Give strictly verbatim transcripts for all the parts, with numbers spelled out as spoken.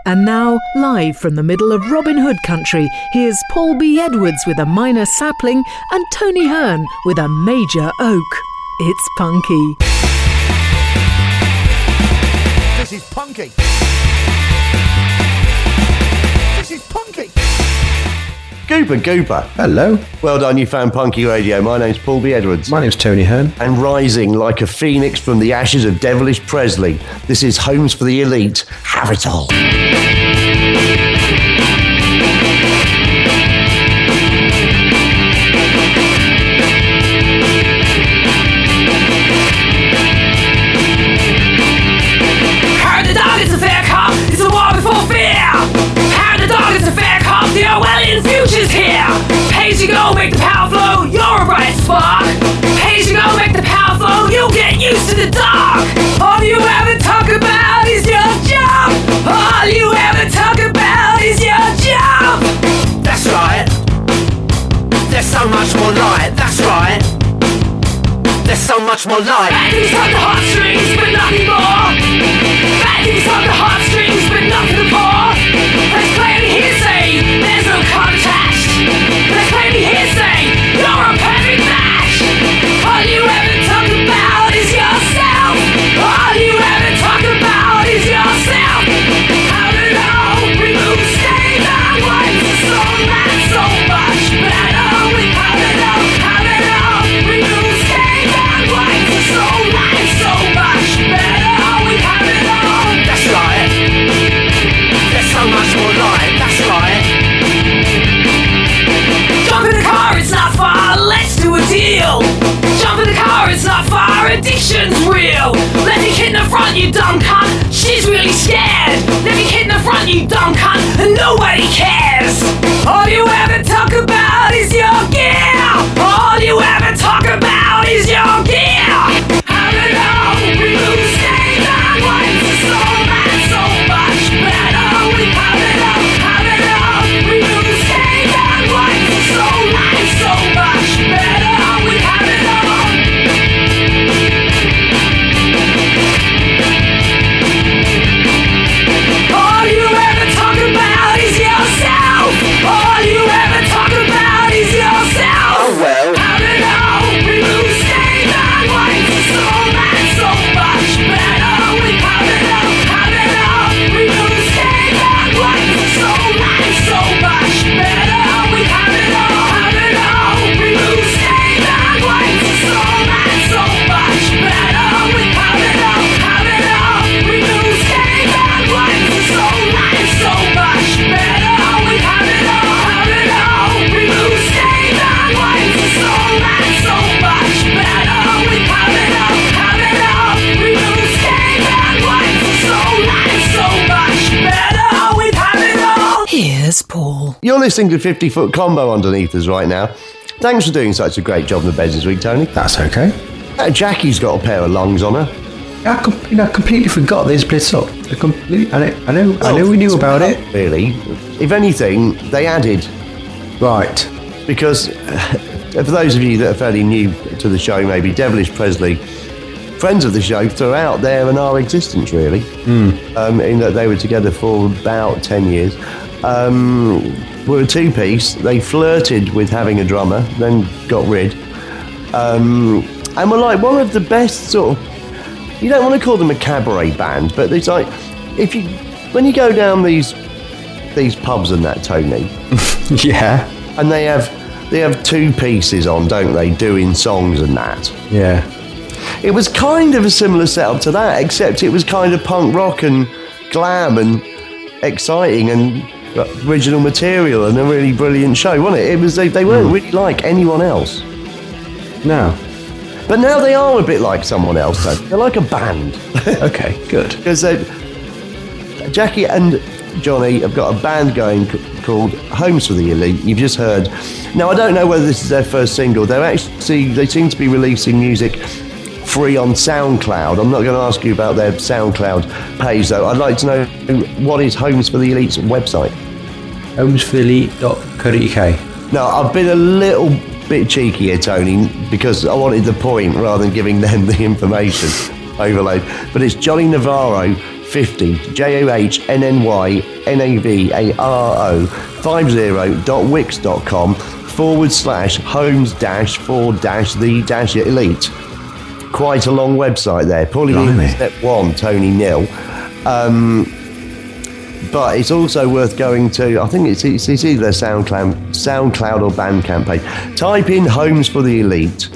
And now, live from the middle of Robin Hood country, here's Paul B. Edwards with a minor sapling and Tony Hearn with a major oak. It's punky. This is punky. This is punky. Gooper, Gooper. Hello. Well done, you found Punky Radio. My name's Paul B. Edwards. My name's Tony Hearn. And rising like a phoenix from the ashes of Devilish Presley, this is Homes for the Elite. Have it all. Heard the dog is a fair cop, it's a war before fear. Heard the dog is a fair cop, the Orwellian future's here. Page you go, make the power flow, you're a bright spark. Page you go, make the power flow, you'll get used to the dark. All you ever talk about is your job. All you ever talk about is your job. That's right. There's so much more light, that's right. There's so much more light. Bad things on the heartstrings, but nothing more. Bad things on the heartstrings, but nothing more. There's plenty hearsay, there's no card attached. There's plenty hearsay, you're a perfect match. All you ever talk about is yourself. All you ever talk about is yourself. Have it all, remove stain and white. So that's so much better. We have it all, have it all, remove stain and white. So that's so much better. We have it all. That's right. There's so much more light. That's right. Jump in the car, it's not far. Let's do a deal. Jump in the car, it's not far. Addiction's real. Let me kid in the front, you dumb cunt. She's really scared. Let me kid in the front, you dumb cunt. And nobody cares. All you ever talk about is your gear. All you ever talk about is your gear. Have it all, remove stain and white. So that's so much better. We have it all, have it all, remove stain and white. So that's so much better. We have it all. All you ever talk about is yourself. All you ever talk about is yourself. Oh, well. Have it all, remove stain and white. So that's so much better. We have it all, have it all, remove stain and white. So that's so much better. We have it all, have it all, remove stain and white. So that's so much better. We have it all, have it all, remove stain and white. So that's so much better. We have it all, have it all, remove stain and white. So that's so much better. We have it all, have it all, remove stain and white. So that's so much better. We have it all. Here's Paul. You're listening to fifty foot Combo underneath us right now. Thanks for doing such a great job in the beds this week, Tony. That's okay. Uh, Jackie's got a pair of lungs on her. I, com- you know, I completely forgot they split up. I completely. I know. I know. I know we knew about it. Really. If anything, they added. Right. Because uh, for those of you that are fairly new to the show, maybe Devilish Presley, friends of the show throughout their and our existence, really, mm. um, in that they were together for about ten years. Um, were a two-piece. They flirted with having a drummer, then got rid. Um, and were like one of the best sort of, you don't want to call them a cabaret band, but it's like, if you, when you go down these these pubs and that, Tony, Yeah. and they have they have two pieces on, don't they, doing songs and that. Yeah. It was kind of a similar setup to that, except it was kind of punk rock and glam and exciting and original material and a really brilliant show, wasn't it? It was they, they weren't mm. really like anyone else. No. But now they are a bit like someone else, though. They're like a band. Okay, good. Because Jackie and Johnny have got a band going c- called Homes for the Elite. You've just heard. Now, I don't know whether this is their first single. They're actually, they seem to be releasing music free on SoundCloud. I'm not going to ask you about their SoundCloud page, though. I'd like to know, what is Homes for the Elite's website? homes for the elite dot co dot uk. No, I've been a little bit cheeky here, Tony, because I wanted the point rather than giving them the information overload. But it's Johnny Navarro fifty, J O H N N Y N A V A R O fifty dot wix dot com forward slash homes dash for dash the dash elite. Quite a long website there. Paulie Blimey. step one, Tony nil. Um, but it's also worth going to, I think it's, it's, it's either SoundCloud, SoundCloud or Bandcamp page. Type in Homes for the Elite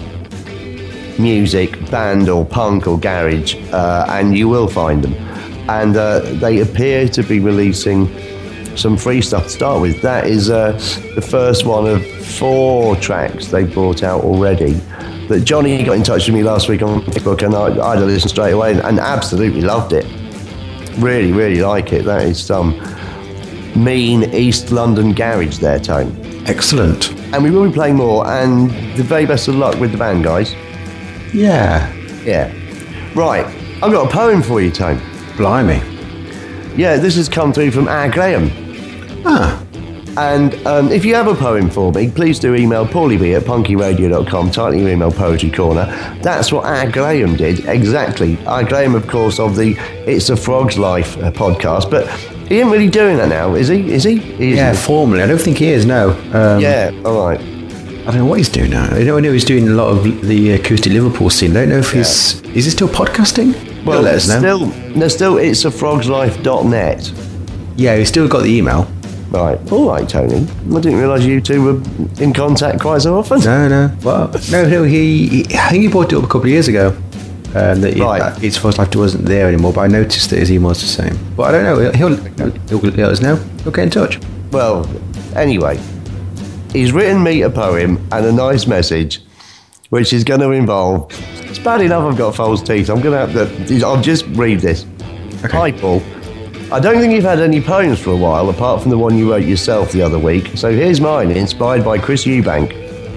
music, band or punk or garage, uh, and you will find them. And uh, they appear to be releasing some free stuff to start with. That is uh, the first one of four tracks they brought out already. That Johnny got in touch with me last week on Facebook, and I, I had to listen straight away and, and absolutely loved it. Really, really like it. That is some mean East London garage there, Tone. Excellent. And we will be playing more, and the very best of luck with the band, guys. Yeah. Yeah. Right, I've got a poem for you, Tone. Blimey. Yeah, this has come through from R. Graham. Ah. And um, if you have a poem for me, please do email paulieb at punky radio dot com, title your email Poetry Corner. That's what R. Graham did, exactly. R. Graham, of course, of the It's a Frog's Life uh, podcast, but he isn't really doing that now, is he? Is he? he Yeah, formally. I don't think he is, no. Um, yeah, all right. I don't know what he's doing now. I know, I know he's doing a lot of the acoustic Liverpool scene. I don't know if he's... Is he still podcasting? Well, He'll let us know. still, there's still it's a frogs life dot net. Yeah, he's still got the email. Right, all right, Tony. I didn't realise you two were in contact quite so often. No, no. Well, no, no. He, he I think he brought it up a couple of years ago. Um, that he, Right. that It's First Life wasn't there anymore, but I noticed that his email was the same. But I don't know. He'll, he'll, he'll let us know. He'll get in touch. Well, anyway, he's written me a poem and a nice message, which is going to involve... It's bad enough I've got false teeth. I'm going to have to... I'll just read this. Okay. Hi, Paul. I don't think you've had any poems for a while, apart from the one you wrote yourself the other week. So here's mine, inspired by Chris Eubank.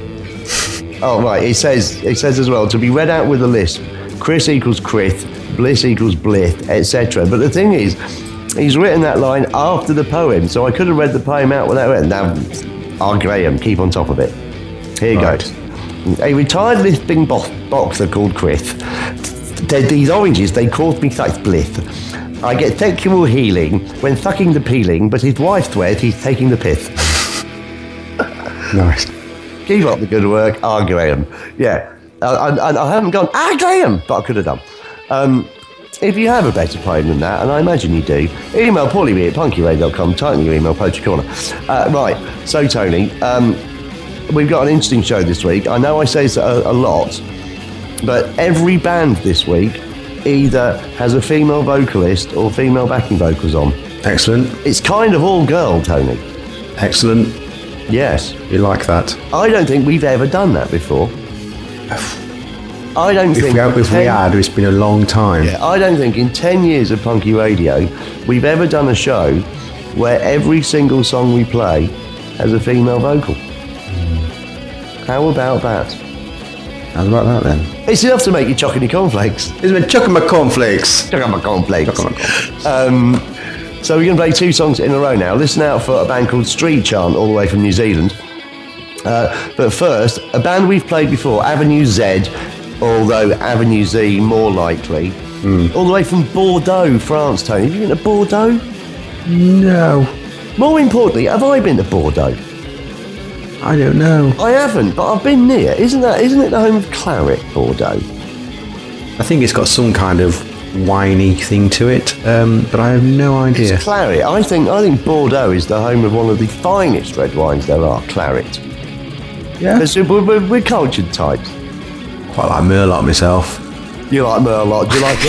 Oh, right. It says, it says as well, to be read out with a lisp. Chris equals Crith, Bliss equals Blith, et cetera. But the thing is, he's written that line after the poem, so I could have read the poem out without it. Now, R. Graham, keep on top of it. Here Right. goes. A retired lifting bo- boxer called Crith. Th- These oranges, they cause me such blith. I get sexual healing when sucking the peeling, but his wife swears he's taking the piss. Nice. Keep up the good work, R. Graham. Yeah, I, I, I haven't gone, R. Graham, but I could have done. Um, if you have a better poem than that, and I imagine you do, email paulieb at punky radio dot com, title your email, Poetry Corner. Uh, right, so Tony, um, we've got an interesting show this week. I know I say this a, a lot, but every band this week either has a female vocalist or female backing vocals on. Excellent. It's kind of all girl, Tony. Excellent. Yes. You like that? I don't think we've ever done that before. I don't If think... we, have, if we had, it's been a long time. Yeah, I don't think in ten years of Punky Radio we've ever done a show where every single song we play has a female vocal. How about that? How about that then? It's enough to make you chock in your cornflakes. It's been chucking my cornflakes. Chock on my cornflakes. Chuck on my cornflakes. Um, so we're going to play two songs in a row now. Listen out for a band called Street Chant, all the way from New Zealand. Uh, but first, a band we've played before, Avenue Z, although Avenue Z more likely. Mm. All the way from Bordeaux, France, Tony. Have you been to Bordeaux? No. More importantly, have I been to Bordeaux? I don't know. I haven't, but I've been near. Isn't that? Isn't it the home of claret, Bordeaux? I think it's got some kind of winey thing to it, um, but I have no idea. It's claret. I think. I think Bordeaux is the home of one of the finest red wines there are. Claret. Yeah. Because we're, we're, we're cultured types. Quite like Merlot myself. You like Merlot? Do you like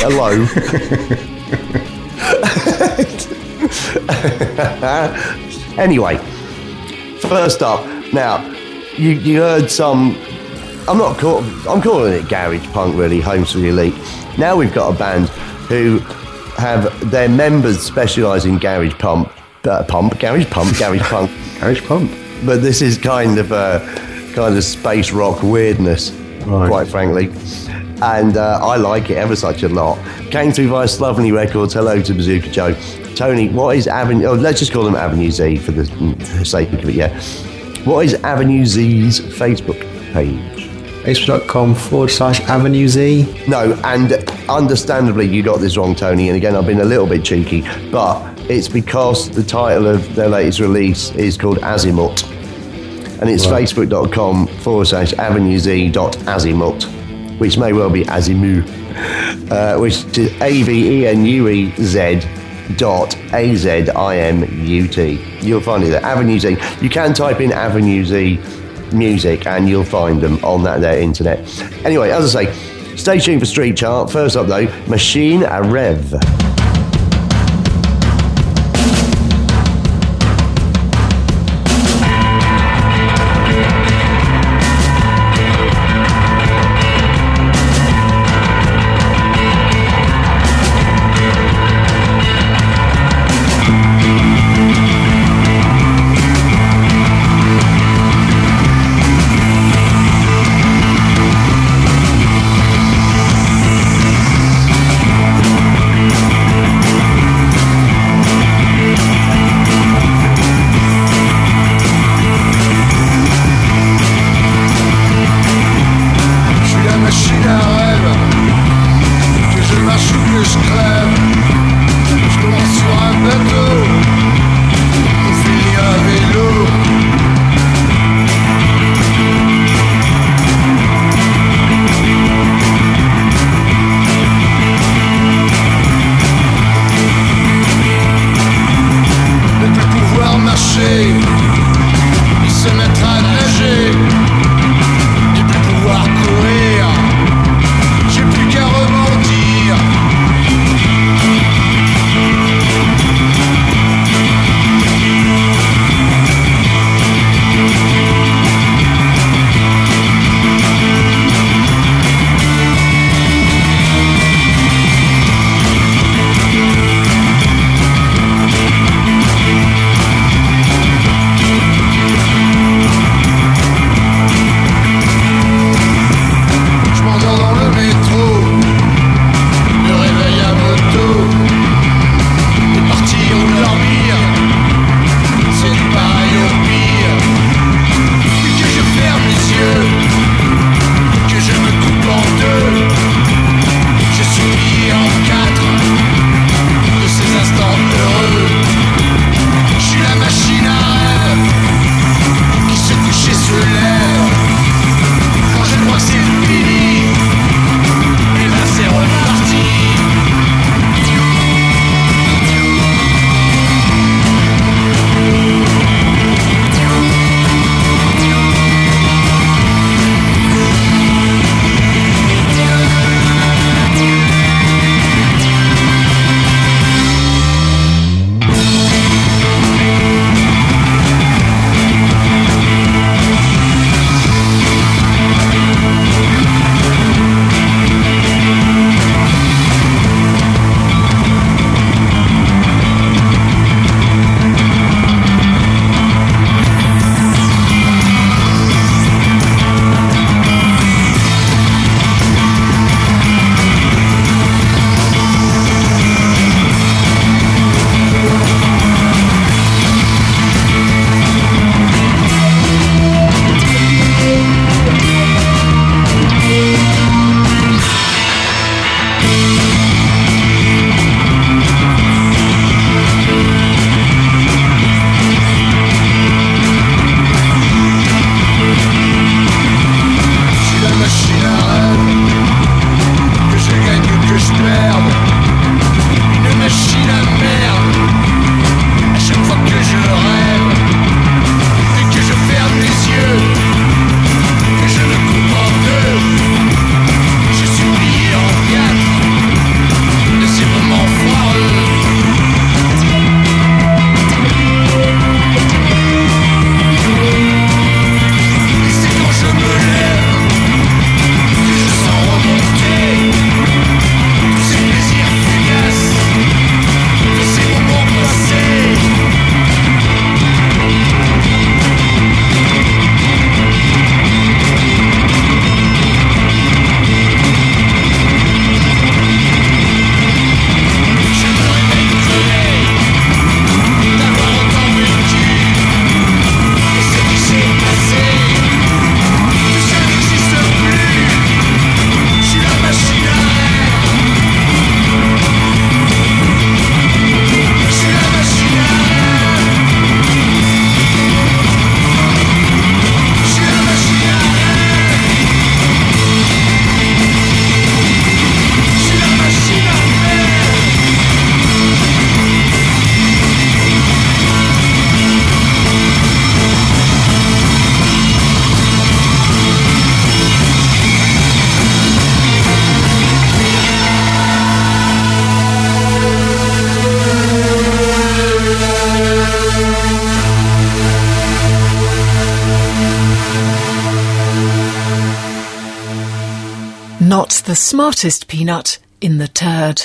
it low? Anyway, first up. Now, you you heard some. I'm not call, I'm calling it garage punk, really. Homes for the Elite. Now we've got a band who have their members specialise in garage pump, uh, pump, garage pump, garage punk, Garage pump. but this is kind of uh, kind of space rock weirdness, Right. quite frankly. And uh, I like it ever such a lot. Came through via Slovenly Records. Hello to Bazooka Joe. Tony, what is Avenue... Oh, let's just call them Avenue Z for the sake of it, yeah. What is Avenue Z's Facebook page? Facebook.com forward slash Avenue Z. No, and understandably you got this wrong, Tony, and again I've been a little bit cheeky, but it's because the title of their latest release is called Azimut, and it's right. Facebook.com forward slash Avenue Z dot Azimut, which may well be Azimu, uh, which is A V E N U E Z dot A Z I M U T. You'll find it there, Avenue Z. You can type in Avenue Z music and you'll find them on that there internet. Anyway, as I say, stay tuned for Street Chart. First up though, Machine a Rev. J'ai plus qu'à rebondir. the smartest peanut in the turd.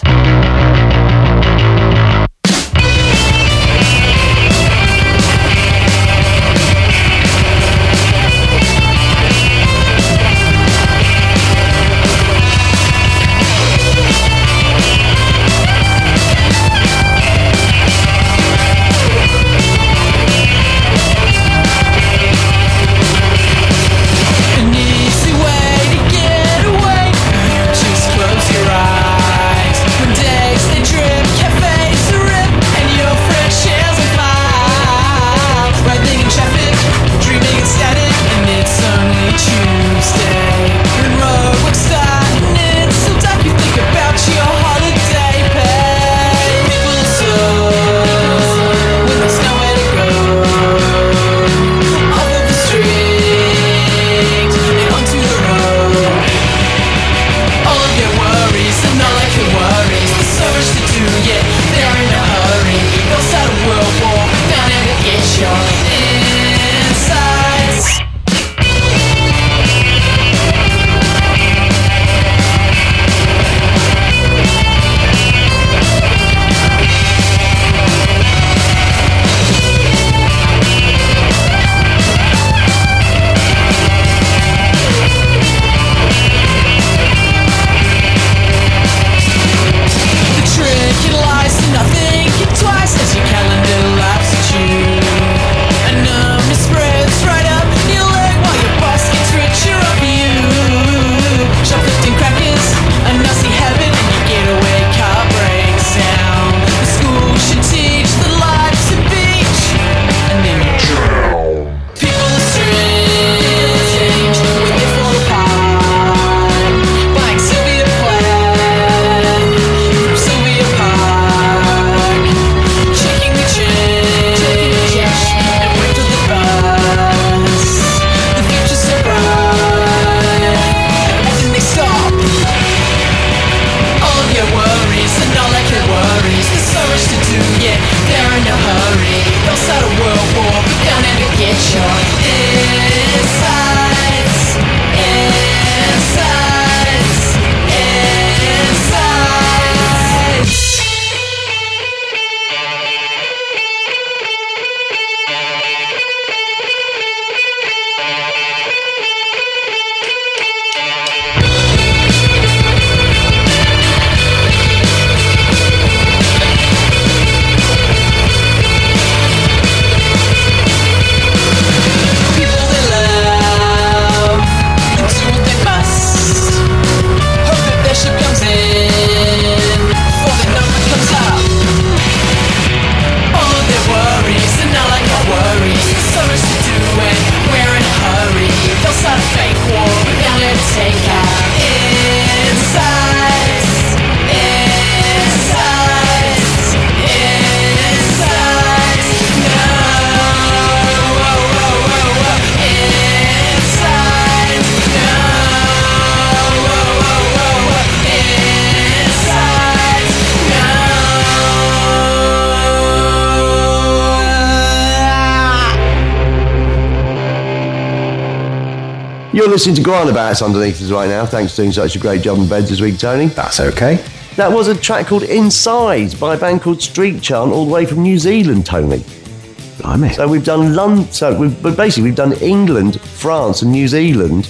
You're listening to Granabouts underneath us right now. Thanks for doing such a great job in beds this week, Tony. That's okay. That was a track called Inside by a band called Street Chant, all the way from New Zealand, Tony. Blimey. So we've done London, so we've, but basically we've done England, France and New Zealand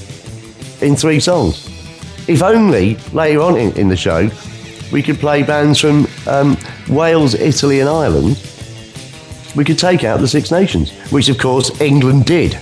in three songs. If only later on in, in the show we could play bands from um, Wales, Italy and Ireland, we could take out the Six Nations, which of course England did.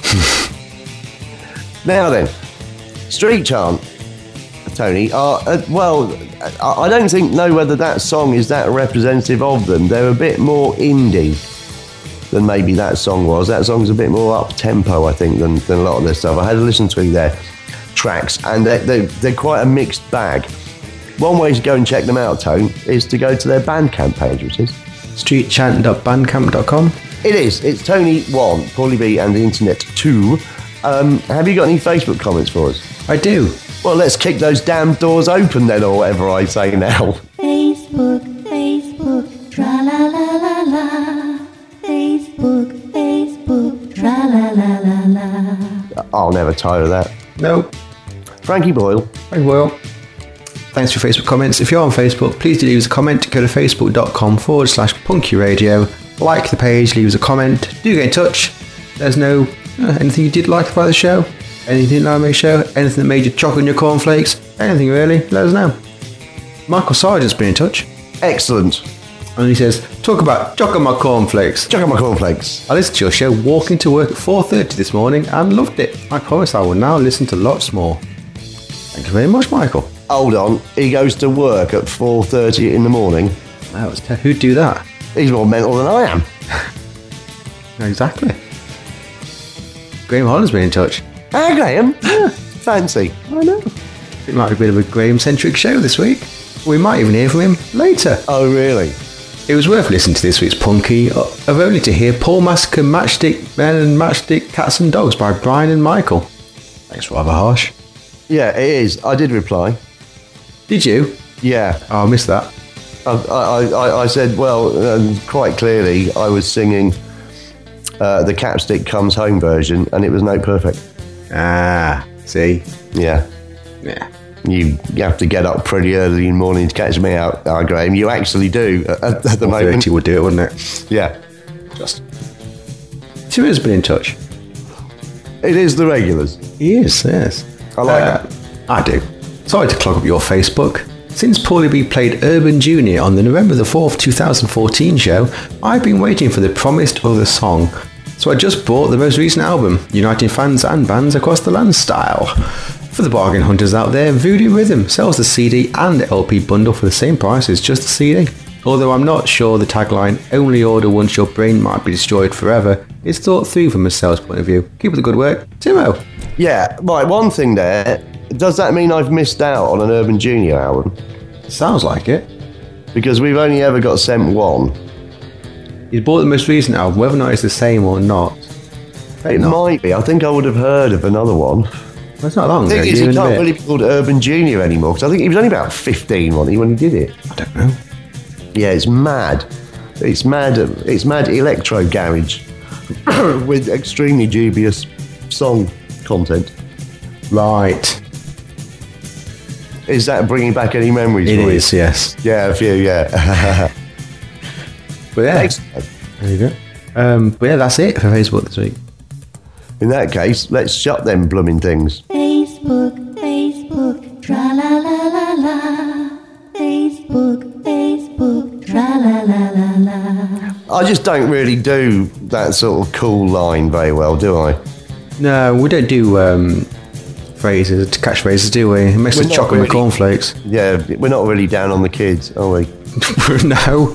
Now then, Street Chant, Tony, are, uh, well, I don't think know whether that song is that representative of them. They're a bit more indie than maybe that song was. That song's a bit more up-tempo, I think, than, than a lot of their stuff. I had to listen through their tracks, and they're, they're, they're quite a mixed bag. One way to go and check them out, Tone, is to go to their Bandcamp page, which is street chant dot bandcamp dot com. It is. It's Tony one, Paulie B and the Internet two. Um, have you got any Facebook comments for us? I do. Well, let's kick those damn doors open then, or whatever I say now. Facebook, Facebook, tra-la-la-la-la. Facebook, Facebook, tra-la-la-la-la. I'll never tire of that. No. Frankie Boyle. I will. Thanks for your Facebook comments. If you're on Facebook, please do leave us a comment. Go to facebook.com forward slash punky radio. Like the page, leave us a comment. Do get in touch. Let us know uh, anything you did like about the show, anything you didn't like about the show, anything that made you chocolate in your cornflakes, anything really, let us know. Michael Sargent's been in touch. Excellent. And he says, talk about chocolate my cornflakes. Check out my cornflakes. I listened to your show walking to work at four thirty this morning and loved it. I promise I will now listen to lots more. Thank you very much, Michael. Hold on. He goes to work at four thirty in the morning. Wow, it's te- who'd do that? He's more mental than I am. Exactly. Graham Holland's been in touch. Ah, Graham. Yeah. Fancy. I know. It might be a bit of a Graham-centric show this week. We might even hear from him later. Oh, really? It was worth listening to this week's Punky, of only to hear Paul Massacre, Matchstick Men and Matchstick Cats and Dogs by Brian and Michael. That's rather harsh. Yeah, it is. I did reply. Did you? Yeah. Oh, I missed that. I, I, I, I said, well, um, quite clearly, I was singing uh, the Capstick Comes Home version, and it was note perfect. Ah, see? Yeah. Yeah. You, you have to get up pretty early in the morning to catch me out, uh, Graham. You actually do at, at the moment. thirty would do it, wouldn't it? Yeah. Just. Tim has been in touch. It is the regulars. He is, yes. I like Uh, that. I do. Sorry to clog up your Facebook. Since Paulie B played Urban Junior on the November the fourth, twenty fourteen show, I've been waiting for the promised other song. So I just bought the most recent album, uniting fans and bands across the land style. For the bargain hunters out there, Voodoo Rhythm sells the C D and L P bundle for the same price as just the C D. Although I'm not sure the tagline, only order once your brain might be destroyed forever, is thought through from a sales point of view. Keep up the good work. Timo. Yeah, right, one thing there. Does that mean I've missed out on an Urban Junior album? Sounds like it. Because we've only ever got sent one. He's bought the most recent album, whether or not it's the same or not. It not. might be. I think I would have heard of another one. Well, it's not long The ago. thing is, year he and a can't bit. really be called Urban Junior anymore, because I think he was only about fifteen, wasn't he, when he did it? I don't know. Yeah, it's mad. It's mad. It's mad electro garage with extremely dubious song content. Right. Is that bringing back any memories? It for you? is, yes. Yeah, a few. Yeah. But yeah, Excellent. there you go. Um, but yeah, that's it for Facebook this week. In that case, let's shut them blooming things. Facebook, Facebook, tra la la la la. Facebook, Facebook, tra la la la la. I just don't really do that sort of cool line very well, do I? No, we don't do um, phrases, catchphrases, do we? Unless We're it's not chocolate and really. cornflakes. Yeah, we're not really down on the kids, are we? No.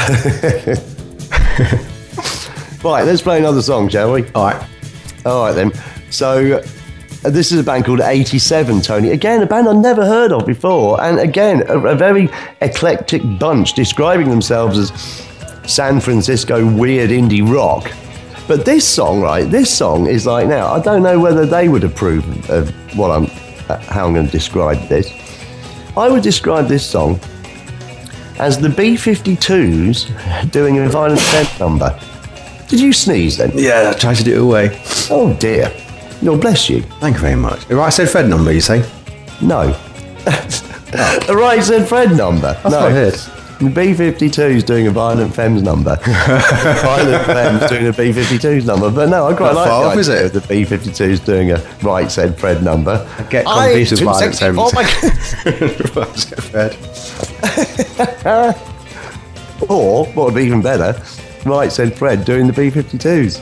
Right, let's play another song, shall we? All right. All right then. So uh, this is a band called eighty-seven, Tony. Again, a band I've never heard of before, and again, a, a very eclectic bunch, describing themselves as San Francisco weird indie rock. But this song, right? This song is like, now I don't know whether they would approve of what I'm, uh, how I'm going to describe this. I would describe this song as the B fifty-twos doing a Violent Femmes number. Did you sneeze then? Yeah, I tried to do it away. Oh dear. No, bless you. Thank you very much. Right, I said Fred number, you say? No. The right said Fred number. That's no. what I heard. The B fifty-two's doing a Violent Femmes number. Violent Femmes doing a B fifty-two's number. But no, I quite Not like far the off, is idea it? of the B fifty-two's doing a right said Fred number. I get I confused with too Violent sexy Femmes. for my- I said Fred. Or, what would be even better, right said Fred doing the B fifty-twos.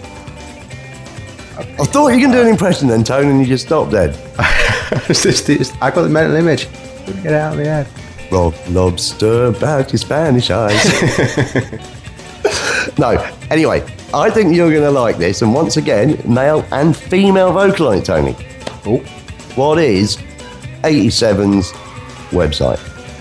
I thought you can do an impression then, Tone, and you just stopped dead. It's just- it's- I got the mental image. Couldn't get it out of my head. Rob Lobster about your Spanish eyes. No, anyway, I think you're going to like this. And once again, male and female vocal on it, Tony. Oh. What is eighty-seven's website?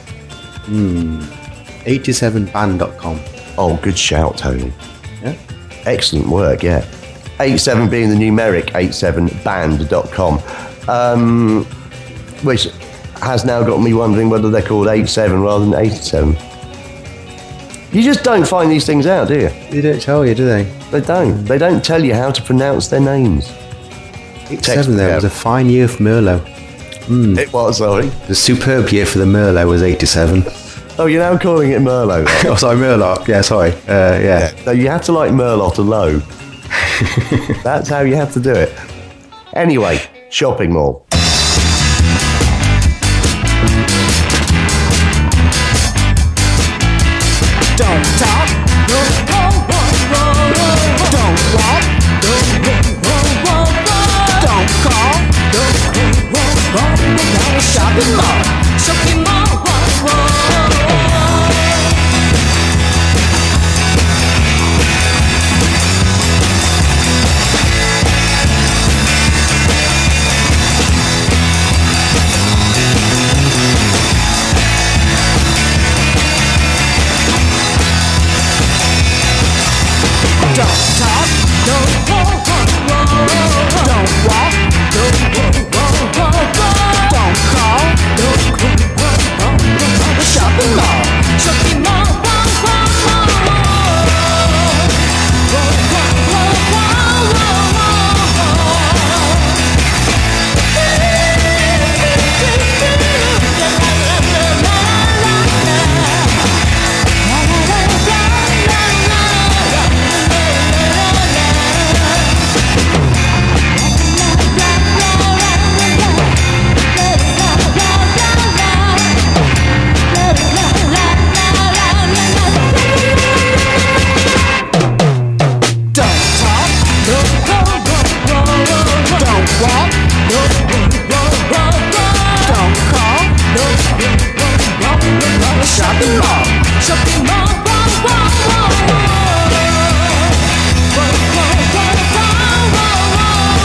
eighty-seven band dot com. Oh, good shout, Tony. Yeah. Excellent work, yeah. eighty-seven being the numeric eighty-seven band dot com. Um, which has now got me wondering whether they're called eighty-seven rather than eighty-seven. You just don't find these things out, do you? They don't tell you, do they? They don't. They don't tell you how to pronounce their names. eighty-seven there me was out. a fine year for Merlot. Mm. It was, sorry. The superb year for the Merlot was eighty-seven. Oh, you're now calling it Merlot. Right? Oh, sorry, Merlot. Yeah, sorry. Uh, yeah. yeah. No, you have to like Merlot low. That's how you have to do it. Anyway, shopping mall. Don't talk, no, no, no, no, no. Don't walk, no, no, no, no, no. Don't call, no, no, no, no, no. Shopping mall, shopping mall, whoa, whoa. Don't talk, don't walk, don't walk, don't don't call, don't shopping mall, shopping mall, shopping mall, shopping mall, whoa, whoa, whoa, whoa. Whoa, whoa, whoa, whoa,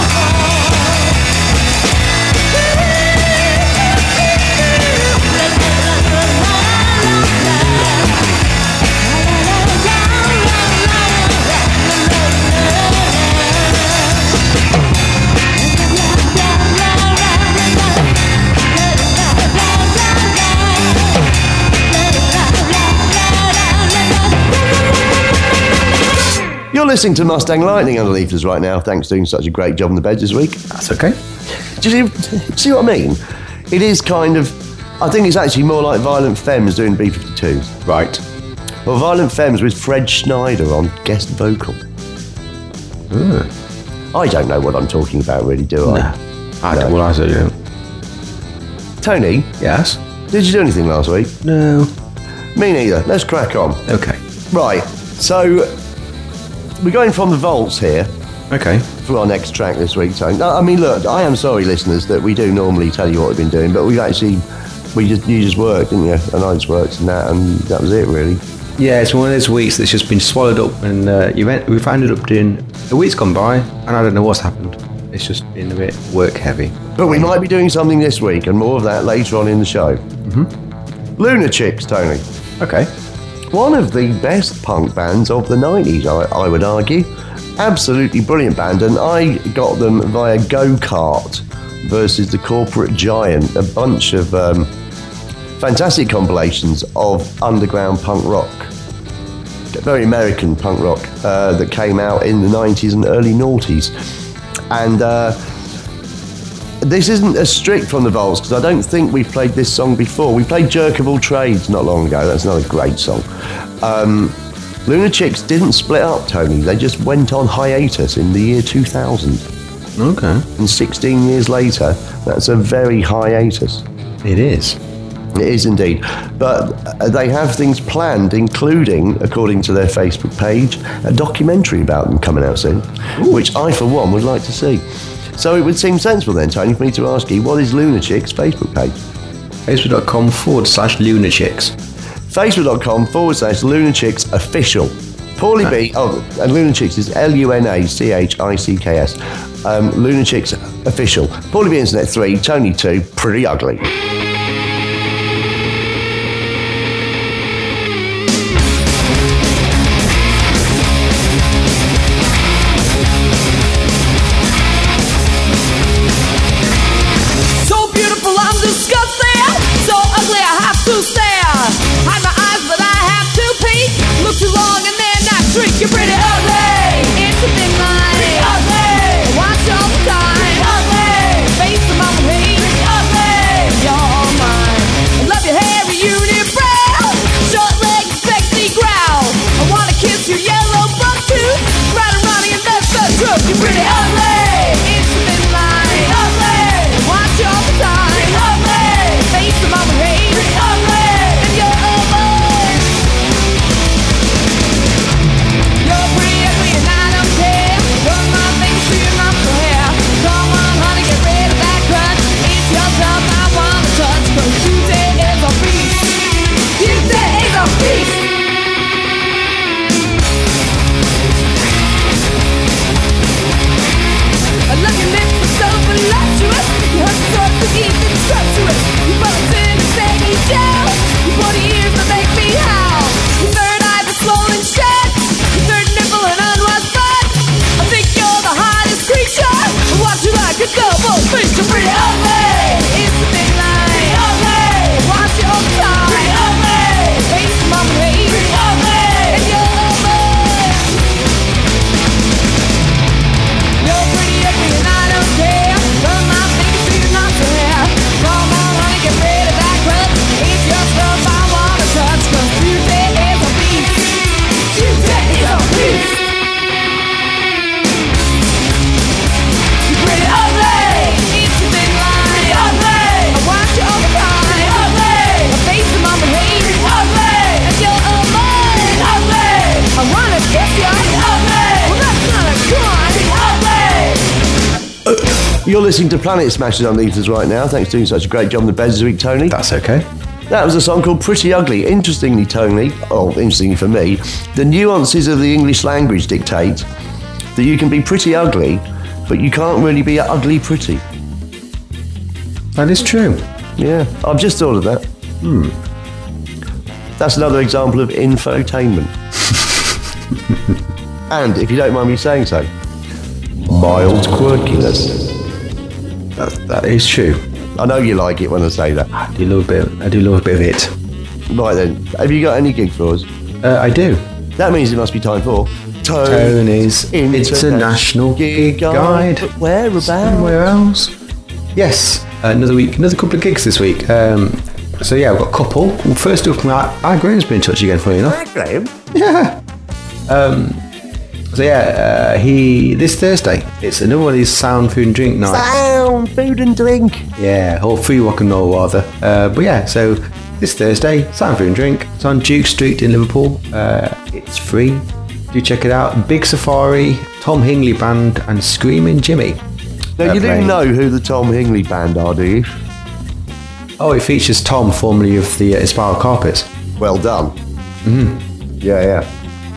You're listening to Mustang Lightning underneath us right now. Thanks for doing such a great job on the bed this week. That's okay. Do you see, see what I mean? It is kind of... I think it's actually more like Violent Femmes doing B fifty-twos. Right. Well, Violent Femmes with Fred Schneider on guest vocal. Mm. I don't know what I'm talking about, really, do I? No. I No. don't, well, I do. Yeah. Tony, Yes? did you do anything last week? No. Me neither. Let's crack on. Okay. Right, so we're going from the vaults here Okay. for our next track this week, Tony. No, I mean, look, I am sorry, listeners, that we do normally tell you what we've been doing, but we've actually, we just, you just worked, didn't you? And I just worked and that, and that was it, really. Yeah, it's one of those weeks that's just been swallowed up, and uh, you went, we've ended up doing a week's gone by, and I don't know what's happened. It's just been a bit work heavy. But we might be doing something this week, and more of that later on in the show. Mm-hmm. Lunachicks, Tony. Okay. One of the best punk bands of the nineties, I, I would argue. Absolutely brilliant band, and I got them via Go-Kart versus the Corporate Giant, a bunch of um, fantastic compilations of underground punk rock. Very American punk rock uh, that came out in the nineties and early noughties. And uh, this isn't a strict from the Vaults, because I don't think we've played this song before. We played Jerk of All Trades not long ago. That's another great song. Um, Lunachicks didn't split up, Tony. They just went on hiatus in the year two thousand. Okay. And sixteen years later, that's a very hiatus. It is. It is indeed. But uh, they have things planned, including, according to their Facebook page, a documentary about them coming out soon, Ooh. which I, for one, would like to see. So it would seem sensible then, Tony, for me to ask you, what is Lunachicks' Facebook page? Facebook.com forward slash Lunachicks. Facebook.com forward slash Lunachicks official. Paulie B, oh, and Lunachicks is L U N A C H I C K S. Um, Lunachicks official. Paulie B Internet three, Tony two, pretty ugly. So beautiful, I'm disgusting. So ugly, I have to stare. Hide my eyes, but I have to peek. Look too long and then I shriek. You're pretty ugly. It's a thin line. Pretty ugly. Watch all the time. Pretty ugly. Face the mama hate. Pretty ugly. You're listening to Planet Smashers on Ethers right now. Thanks for doing such a great job on the beds this week, Tony. That's okay. That was a song called Pretty Ugly. Interestingly, Tony, oh, interestingly for me, the nuances of the English language dictate that you can be pretty ugly, but you can't really be ugly pretty. That is true. Yeah, I've just thought of that. Hmm. That's another example of infotainment. And, if you don't mind me saying so, mild quirkiness. That, that is true. I know you like it when I say that. I do love a bit. I do love a bit of it. Right then, have you got any gig for us? Uh, I do. That means it must be time for Tony's International Gig Guide. But whereabouts? Somewhere else? Yes. Uh, another week. Another couple of gigs this week. Um, so yeah, I've got a couple. Well, first up, our Graham's been in touch again, funny enough. Hi, Graham. Yeah. Um, so yeah, uh, he this Thursday. It's another one of these sound, food and drink nights. Sound, food and drink. Yeah, or free rock and roll rather. Uh, but yeah, so this Thursday, sound, food and drink. It's on Duke Street in Liverpool. Uh, it's free. Do check it out. Big Safari, Tom Hingley Band, and Screaming Jimmy. Now uh, you playing. do know who the Tom Hingley Band are, do you? Oh, it features Tom, formerly of the uh, Inspiral Carpets. Well done. Mm-hmm. Yeah, yeah.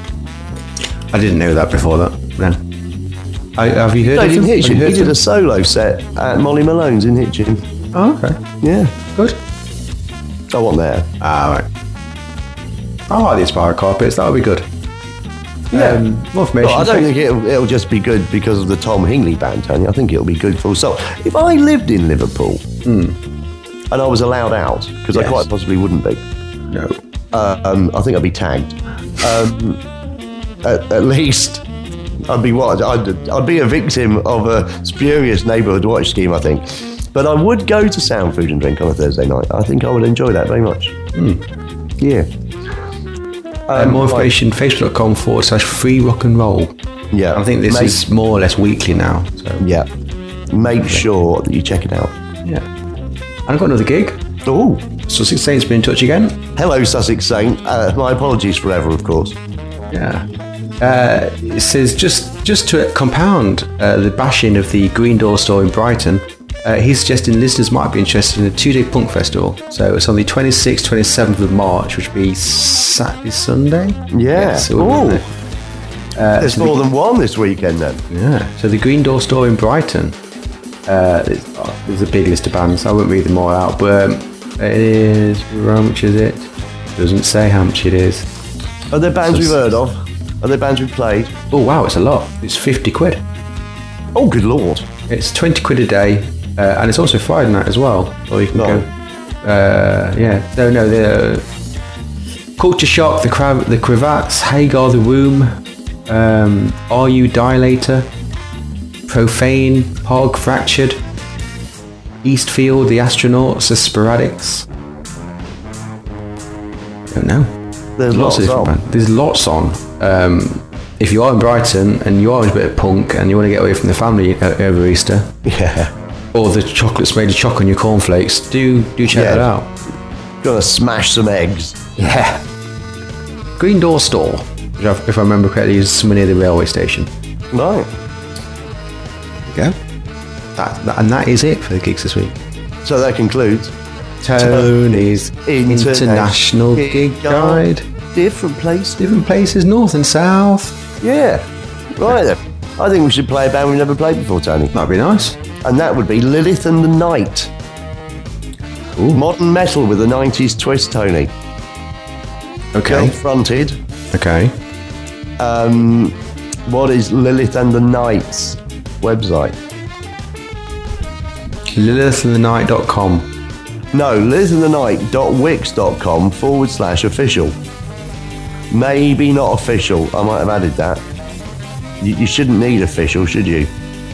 I didn't know that before that. No. I, have you heard Dave of him? Hitchin. Have you heard He did of a him? solo set at Molly Malone's in Hitchin. Oh, okay. Yeah. Good. I want there. Ah, right. I like the Inspiral Carpets. That would be good. Yeah. Um, more information. Well, I don't think it'll, it'll just be good because of the Tom Hingley Band, Tony. I think it'll be good full stop. If I lived in Liverpool and I was allowed out, because Yes. I quite possibly wouldn't be, No. uh, um, I think I'd be tagged. Um, at, at least I'd be what? I'd, I'd be a victim of a spurious neighbourhood watch scheme, I think. But I would go to Sound, Food and Drink on a Thursday night. I think I would enjoy that very much. Yeah. Uh, more information, facebook.com forward slash free rock and roll. Yeah. I think this Make- is more or less weekly now. So Yeah. Make sure that you check it out. yeah. And I've got another gig. Oh, Sussex Saints been in touch again. hello, Sussex Saint. Uh, my apologies forever, of course. Yeah. Uh, it says just just to compound uh, the bashing of the Green Door store in Brighton, uh, he's suggesting listeners might be interested in a two-day punk festival. So it's on the twenty-sixth, twenty-seventh of March, which would be Saturday, Sunday. Yeah. Yes, it would be, Oh. wouldn't it? Uh, There's so more the, than one this weekend then. yeah. So the Green Door store in Brighton. Uh, there's, oh, there's a big list of bands. I won't read them all out, but um, it is. How much is it? Doesn't say how much it is. Are there bands we've heard of? Are there bands we've played? Oh wow, it's a lot. It's fifty quid. Oh, good lord. It's twenty quid a day, uh, and it's also Friday night as well. Or you can No. go. Uh, yeah, no, no. The Culture Shock, the Crav- the Cravats, Hagar, the Room, um, Are You Dilator, Profane, Pog, Fractured, Eastfield, the Astronauts, the Sporadics. Don't know. There's Lots lots, of different on. bands. There's lots on. Um, if you are in Brighton and you are a bit of punk and you want to get away from the family uh, over Easter, Yeah. or the chocolate's made of chocolate on your cornflakes, do do check Yeah. that out. Gonna smash some eggs. Yeah. Green Door Store, which I- if I remember correctly, is somewhere near the railway station. Right. There you go. That, that, and that is it for the gigs this week. So that concludes Tony's International Gig Guide. Different places. Different places, north and south. Yeah. Right then. I think we should play a band we've never played before, Tony. That'd be nice. And that would be Lilith and the Night. Ooh. Modern metal with a nineties twist, Tony. Okay. Fronted. Okay. Um, what is Lilith and the Night's website? lilith and the night dot com. No, lilithandthenight.wix.com forward slash official. Maybe not official. I might have added that. You, you shouldn't need official, should you?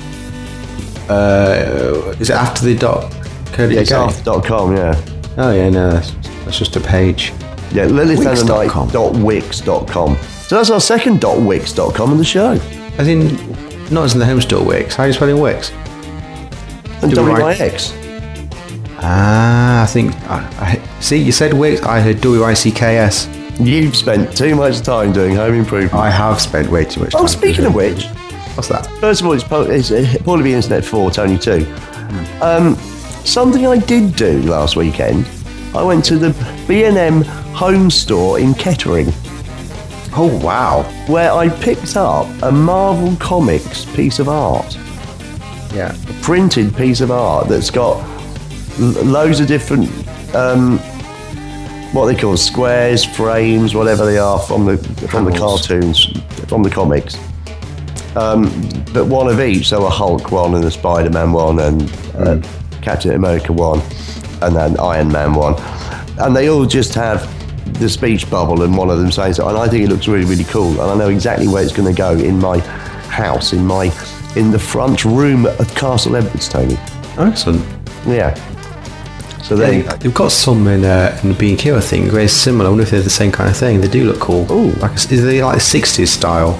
Uh, is it after the dot? Code Yeah, it's after dot com, yeah. Oh yeah, no, that's, that's just a page. Yeah, Wix dot com. lilithandthenight.wix dot com. So that's our second .wix dot com in the show. As in, not as in the home store Wix. How are you spelling Wix? And Do we W Y write- X. Ah, I think. I, I, see, you said Wix. I heard W I C K S. You've spent too much time doing home improvement. I have spent way too much time. Oh, speaking of which, What's that? First of all, it's, po- it's uh, Paulie B Internet four, Tony two. Um, something I did do last weekend, I went to the B and M home store in Kettering, Oh, wow. where I picked up a Marvel Comics piece of art. Yeah. A printed piece of art that's got l- loads of different, um, what they call squares, frames, whatever they are from the from the Panels. cartoons, from the comics. Um, but one of each, so a Hulk one and a Spider-Man one and uh, Captain America one and then Iron Man one. And they all just have the speech bubble and one of them saying so. And I think it looks really, really cool. And I know exactly where it's going to go in my house, in my in the front room at Castle Edwards, Tony. Excellent. Yeah. So there you go. They've got some in, uh, in the B and Q, I think, very similar. I wonder if they're the same kind of thing. They do look cool. Ooh. Like, is they like sixties style?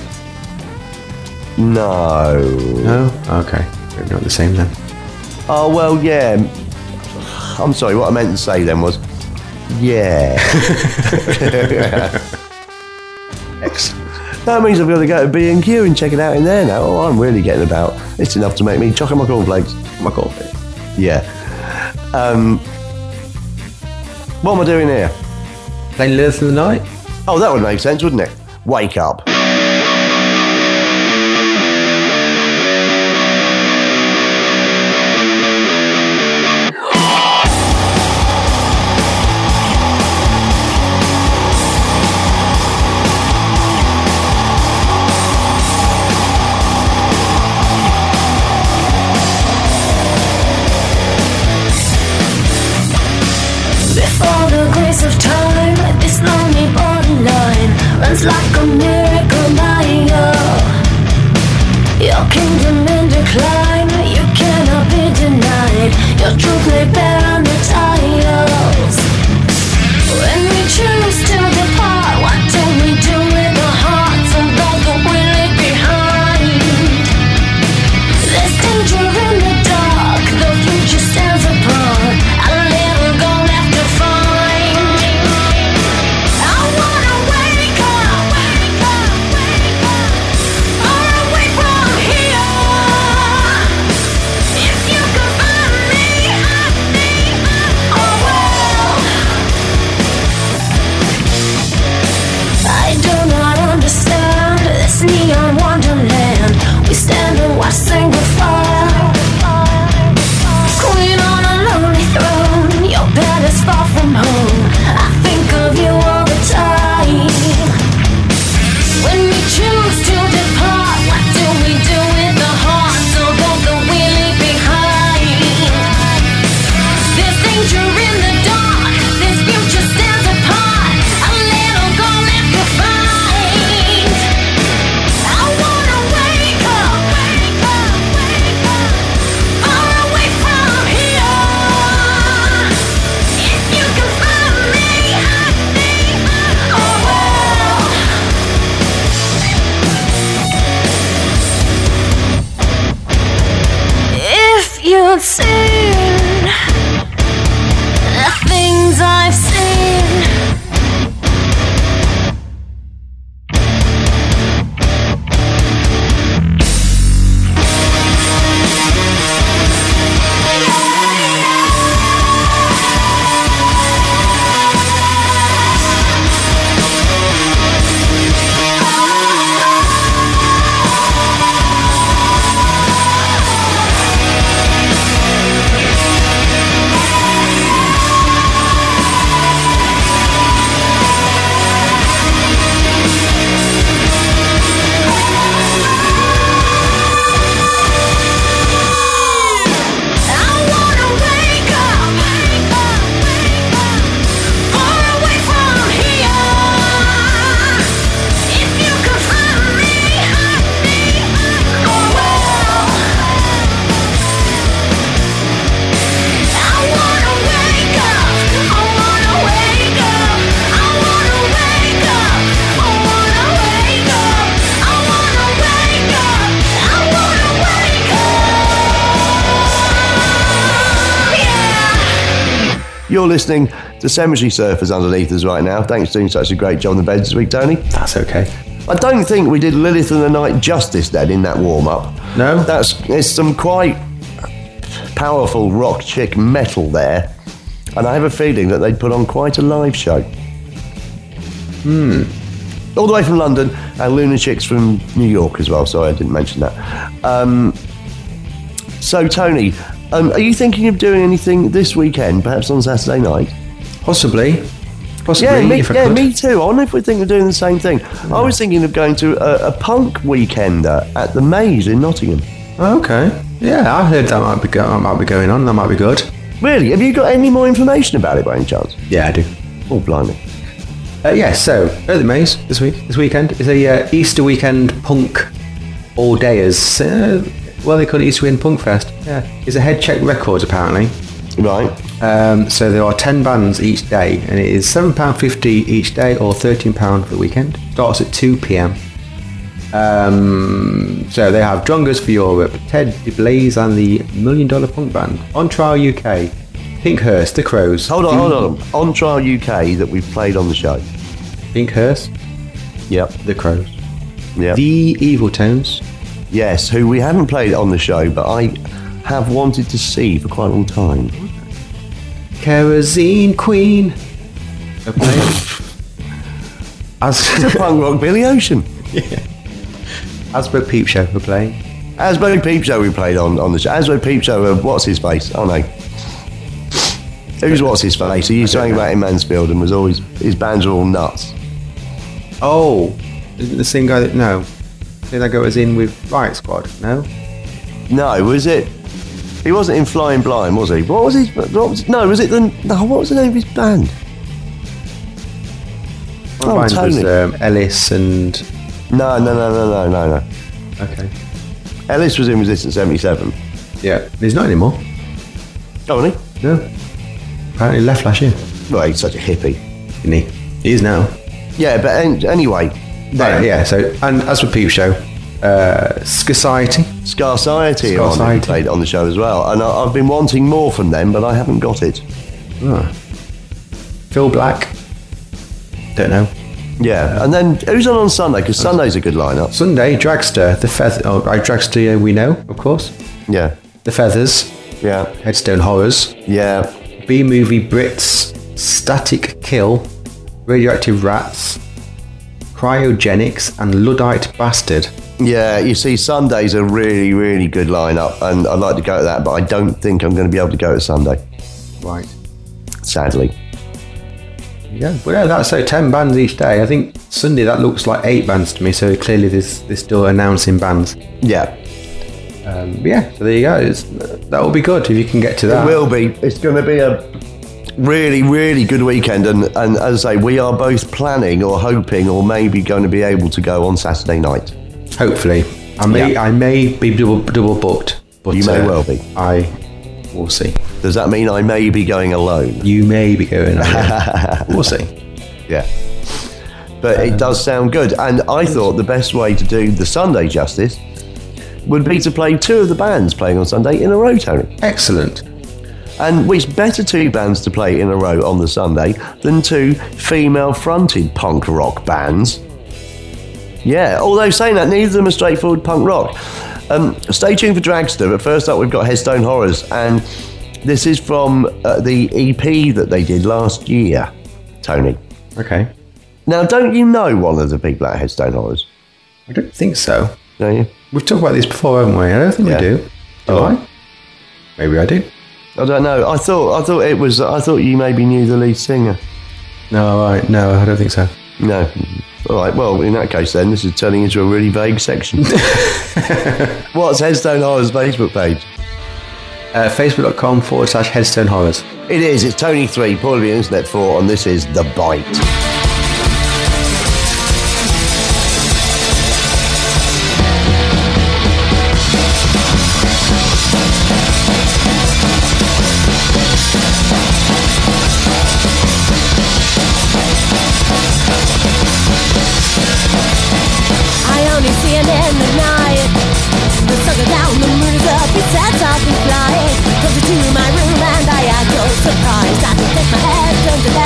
No. No? Okay. Maybe not the same then. Oh, well, yeah. I'm sorry, what I meant to say then was, yeah. Excellent. That means I've got to go to B and Q and check it out in there now. Oh, I'm really getting about. It's enough to make me chocolate my cornflakes. My cornflakes. Yeah. Um, what am I doing here? Playing Lilith in the Night? Oh, that would make sense, wouldn't it? Wake up. Before the grace of time, this lonely borderline runs like a miracle Maya. Your kingdom in decline, you cannot be denied. Your truth lay bare on the tiles. When we choose to depart, what do we do with the hearts of those that we leave behind? There's danger in the dark, the future stands apart. A little goal left to find. I wanna wake up, wake up, wake up, far away from here. If you could find me, oh well. I do not understand this neon wonderland. We stand and watch single file. Queen on a lonely throne, your bed is far from home. I think of you all the time. When we choose to depart, what do we do with the hearts of those that we leave behind? There's danger in the dark, this future stands apart. A little goal left to find. I wanna wake up, wake up, wake up, far away from here. If you can find me, oh well. If you'd seen the things I've seen. I wanna wake up, wake up, wake up, far away from here. If you could find me, oh well. I wanna wake up, I wanna wake up, I wanna wake up, I wanna wake up, I wanna wake up, I wanna wake up. Yeah. You're listening the cemetery surfers underneath us right now. Thanks for doing such a great job on the beds this week, Tony. That's okay. I don't think we did Lilith and the Night justice then in that warm-up. No? That's There's some quite powerful rock chick metal there, and I have a feeling that they'd put on quite a live show. Hmm. All the way from London, and Lunatics from New York as well. Sorry, I didn't mention that. Um, so, Tony, um, are you thinking of doing anything this weekend, perhaps on Saturday night? Possibly. Possibly, Yeah, me, if I yeah, could. me too. I wonder if we're thinking of doing the same thing. I was thinking of going to a, a punk weekender at the Maze in Nottingham. Oh, okay. Yeah, I heard that might be go- that might be going on. That might be good. Really? Have you got any more information about it by any chance? Yeah, I do. Oh, blimey. Uh, yeah, so at the Maze this week, this weekend is a uh, Easter weekend punk all dayers. Uh, well, they call it Easter weekend punk fest. Yeah, it's a Head Check Records apparently. Right. Um, so there are ten bands each day, and it is seven pound fifty each day, or thirteen pound for the weekend. Starts at two p.m. Um, so they have Drungers for Europe, Ted DeBlaze and the Million Dollar Punk Band, On Trial U K, Pinkhurst, The Crows. Hold on, Do- hold on. On Trial U K that we've played on the show. Pinkhurst, Yep. The Crows, Yep. The Evil Tones, Yes, who we haven't played on the show, but I have wanted to see for quite a long time. Kerosene Queen. Okay. As It's a punk rock Billy Ocean. Asbo Peep Show we're playing. Asbo Peep Show we played on, on the show. Asbo Peep Show, uh, what's his face? Oh no. Who's what's his face? He used to hang about in Mansfield and was always, his bands are all nuts. Oh, isn't the same guy that no? Did that goes in with Riot Squad? No. No, was it? He wasn't in Flying Blind, was he? What was his? What was, no, was it the? No, what was the name of his band? One Oh, band was Tony. um, Ellis and. No, no, no, no, no, no, no. Okay. Ellis was in Resistance seventy-seven. Yeah, he's not anymore. Oh, wasn't he? No. Apparently left last year. Well, he's such a hippie. Isn't he? He is now. Yeah, but en- anyway. Right, yeah. So, and as for Peep Show, uh, Society. Scarciety are on Scarciety. it, played on the show as well, and I, I've been wanting more from them, but I haven't got it. Oh. Phil Black. Don't know. Yeah, and then who's on on Sunday? Because Sunday's a good lineup. Sunday, Dragster, the Feather. Oh, right, Dragster, uh, we know, of course. Yeah, The Feathers, yeah, Headstone Horrors, yeah. B Movie Brits, Static Kill, Radioactive Rats, Cryogenics, and Luddite Bastard. Yeah, you see, Sunday's a really, really good lineup, and I'd like to go to that, but I don't think I'm going to be able to go to Sunday, Right. sadly. Yeah, well, yeah, that's so ten bands each day. I think Sunday that looks like eight bands to me. So clearly, this they're still announcing bands. Yeah, Um, but yeah, so there you go. It's, that will be good if you can get to that. it will be. It's going to be a really, really good weekend, and, and as I say, we are both planning or hoping or maybe going to be able to go on Saturday night. Hopefully, I may Yeah. I may be double double booked, but You may uh, well be. I will see. Does that mean I may be going alone? You may be going. On. We'll see. Yeah. But it does sound good. And I thought the best way to do the Sunday justice would be to play two of the bands playing on Sunday in a row, Tony. Excellent. And which better two bands to play in a row on the Sunday than two female-fronted punk rock bands? Yeah, although saying that, neither of them are straightforward punk rock. Um, stay tuned for Dragster, but first up we've got Headstone Horrors, and this is from uh, the E P that they did last year, Tony. Okay. Now, don't you know one of the people at Headstone Horrors? I don't think so. Don't you? We've talked about this before, haven't we? I don't think Yeah. we do. Do Oh. I? Maybe I do. I don't know. I thought I thought it was. I thought you maybe knew the lead singer. No, I, no, I don't think so. No. All right. Well, in that case, then this is turning into a really vague section. What's Headstone Horrors' Facebook page? Uh, Facebook.com forward slash Headstone Horrors. It is. It's Tony three, Paul the Internet four, and this is The Bite. I only see him in the night. The sucker down, the moon is up, he sets off and flying. Comes into my room and I act all surprised. I can take my head, turn to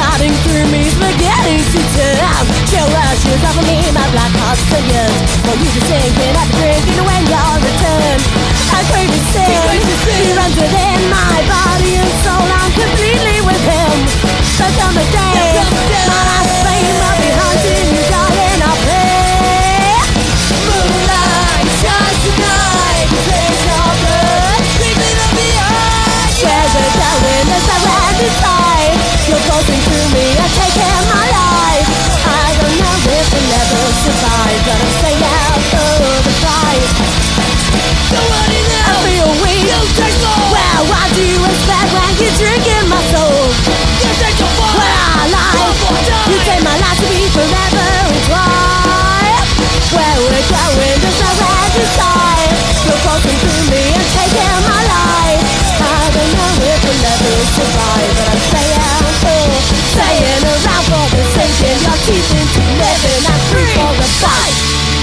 cutting through me, beginning to turn. Chill rushes over me, my blood heart's to yearn. For you to sink in at the drinking when you're returned. I crave his sin, he runs within my body and soul. I'm completely with him. But come the day, my last flame will be haunting you, darling. I'll play. Moonlight shines tonight, take your blood, creeping up behind. Where's it going as I ran inside? You're coursing through me and taking my life. I don't know if we'll ever survive, but I'm staying out for the fight. Nobody knows. I feel weak. You take more. Well, what do you expect when you're drinking my soul? You take your fun. Well, I lie. You take my life to be forever entwined. Where we're going, there's nowhere to decide. You're coursing through me and taking my life. I don't know if we'll ever survive, but I'm staying full, staying around for the sinking. Your teeth into living. I'm free for the fight.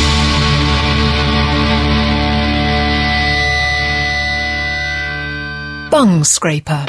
Bung Scraper.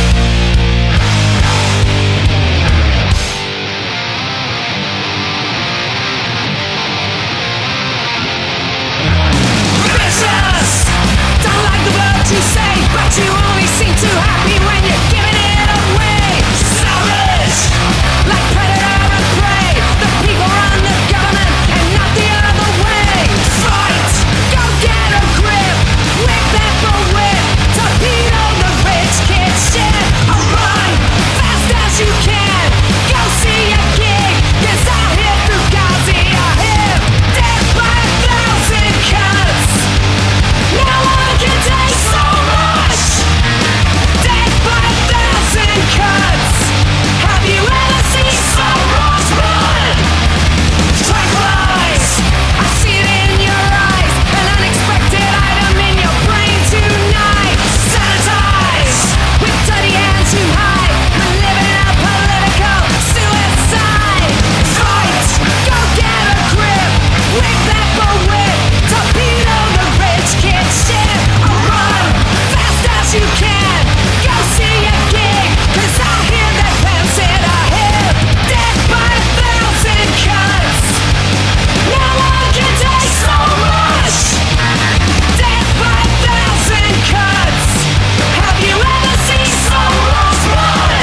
Vicious! Don't like the words you say, but you only seem too happy when you're giving it away. Savage! Like predator and prey. The people run the government and not the other way. Fight! Go get a grip! Whip that for whip! Torpedo the rich kid shit! Or run! Fast as you can! Go see a gig! Cause I'll hit through Gazi, I'll hit! Dead by a thousand cuts! No one can take so much! Dead by a thousand cuts! Have you ever seen some rock blood? Tranquilize! I see it in your eyes. An unexpected item in your brain tonight. Sanitize! With dirty hands you hide. We're living a political suicide. Fight! Go get a grip! Whip that for whip! Torpedo the rich kid shit! Or run! Fast as you can! Go see a gig! Cause I hear that pants in a hip! Dead by a thousand cuts! No one can take so much! Dead by a thousand cuts! Have you ever seen some lost blood?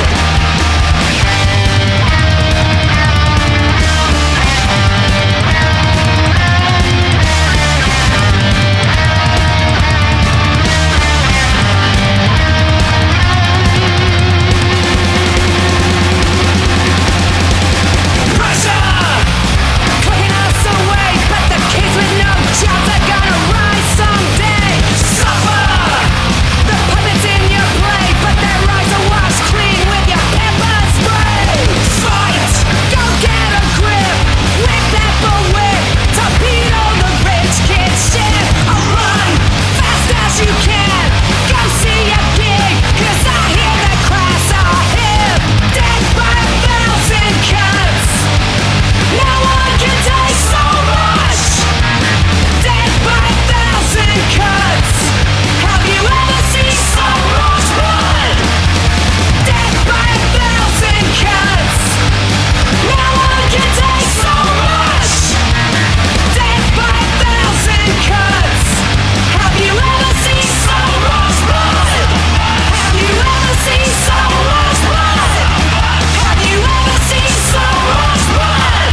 Pressure! Clicking us away, but the kids with no jobs are gonna rise someday. Suffer! The puppets in your play, but their eyes are washed clean with your pepper spray. Fight! Go get a grip! Whip that for whip! Torpedo the rich kid shit! Or run! Fast as you can! Go see a gig! Cause I hear that crash are hip! Dead by a thousand cuts! No one can take so much! Dead by a thousand cuts! Have you ever seen some lost blood? Dead by a thousand cuts! No one can take so much! Dead by a thousand cuts! Have you ever seen some lost blood? Have you ever seen some lost blood? Have you ever seen some lost blood?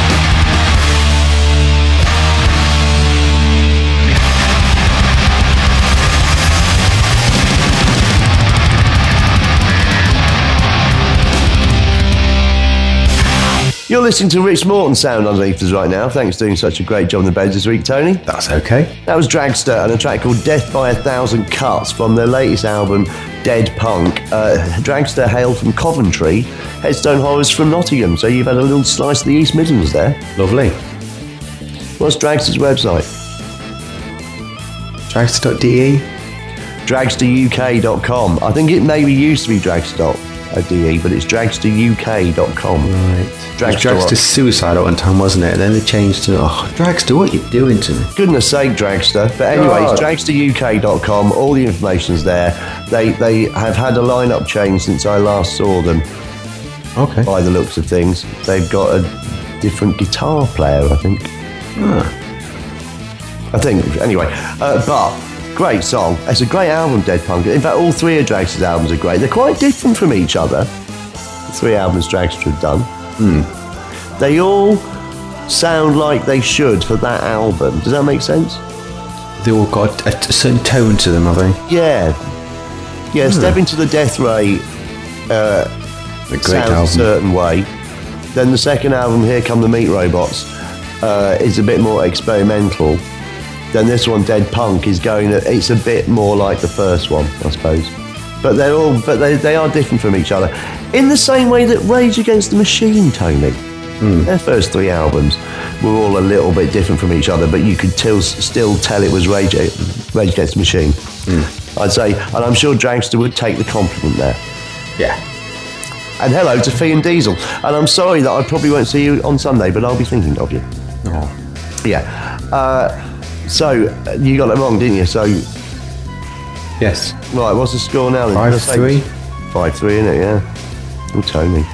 You're listening to Rich Morton sound underneath us right now. Thanks for doing such a great job on the beds this week, Tony. That's okay. That was Dragster and a track called Death by a Thousand Cuts from their latest album, Dead Punk. Uh, Dragster hail from Coventry, Headstone Horrors from Nottingham, so you've had a little slice of the East Midlands there. Lovely. What's Dragster's website? Dragster dot D E? dragster U K dot com. I think it maybe used to be Dragster dot D E, but it's dragster U K dot com. Right. Dragster. Dragster Suicide at one time, wasn't it? And then they changed to, oh, Dragster, what are you doing to me? Goodness sake, Dragster. But anyways, God. dragster U K dot com, all the information's there. They they have had a lineup change since I last saw them. Okay. By the looks of things, they've got a different guitar player, I think. Ah. I think, anyway. Uh, but, great song. It's a great album, Dead Punk. In fact, all three of Dragster's albums are great. They're quite different from each other. The three albums Dragster have done. Hmm. They all sound like they should for that album. Does that make sense? They all got a, a certain tone to them, have they? Yeah. Yeah, Hmm. Step Into the Death Ray uh, A great sounds album. a certain way. Then the second album, Here Come the Meat Robots, uh, is a bit more experimental. Then this one, Dead Punk, is going. It's a bit more like the first one, I suppose. But they're all, but they they are different from each other, in the same way that Rage Against the Machine, Tony. Mm. Their first three albums were all a little bit different from each other, but you could till, still tell it was Rage, Rage Against the Machine. Mm. I'd say, and I'm sure Dragster would take the compliment there. Yeah. And hello to Fee and Diesel. And I'm sorry that I probably won't see you on Sunday, but I'll be thinking of you. Oh. Yeah. Uh, so, uh, you got it wrong, didn't you? So, Yes. right, what's the score now then? Five three. Five three, isn't it? Yeah. Oh, Tony.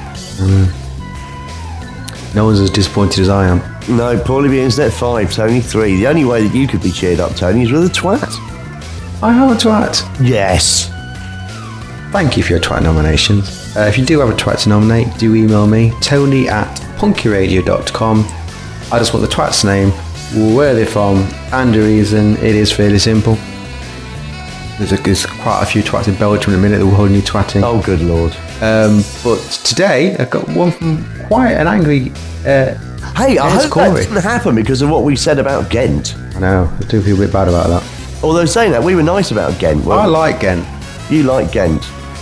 No one's as disappointed as I am. No, Paulie B Internet five, Tony three. The only way that you could be cheered up, Tony, is with a twat. I have a twat. Yes. Thank you for your twat nominations. Uh, if you do have a twat to nominate, do email me, tony at punkyradio dot com. I just want the twat's name, where they're from, and the reason. It is fairly simple. There's, a, there's quite a few twats in Belgium in a minute that will hold you twatting. Oh, good Lord. Um, but today, I've got one from quite an angry... Uh, Hey, I Yes, hope Corey. that didn't happen because of what we said about Ghent. I know, I do feel a bit bad about that. Although saying that, we were nice about Ghent. weren't I we? like Ghent. You like Ghent.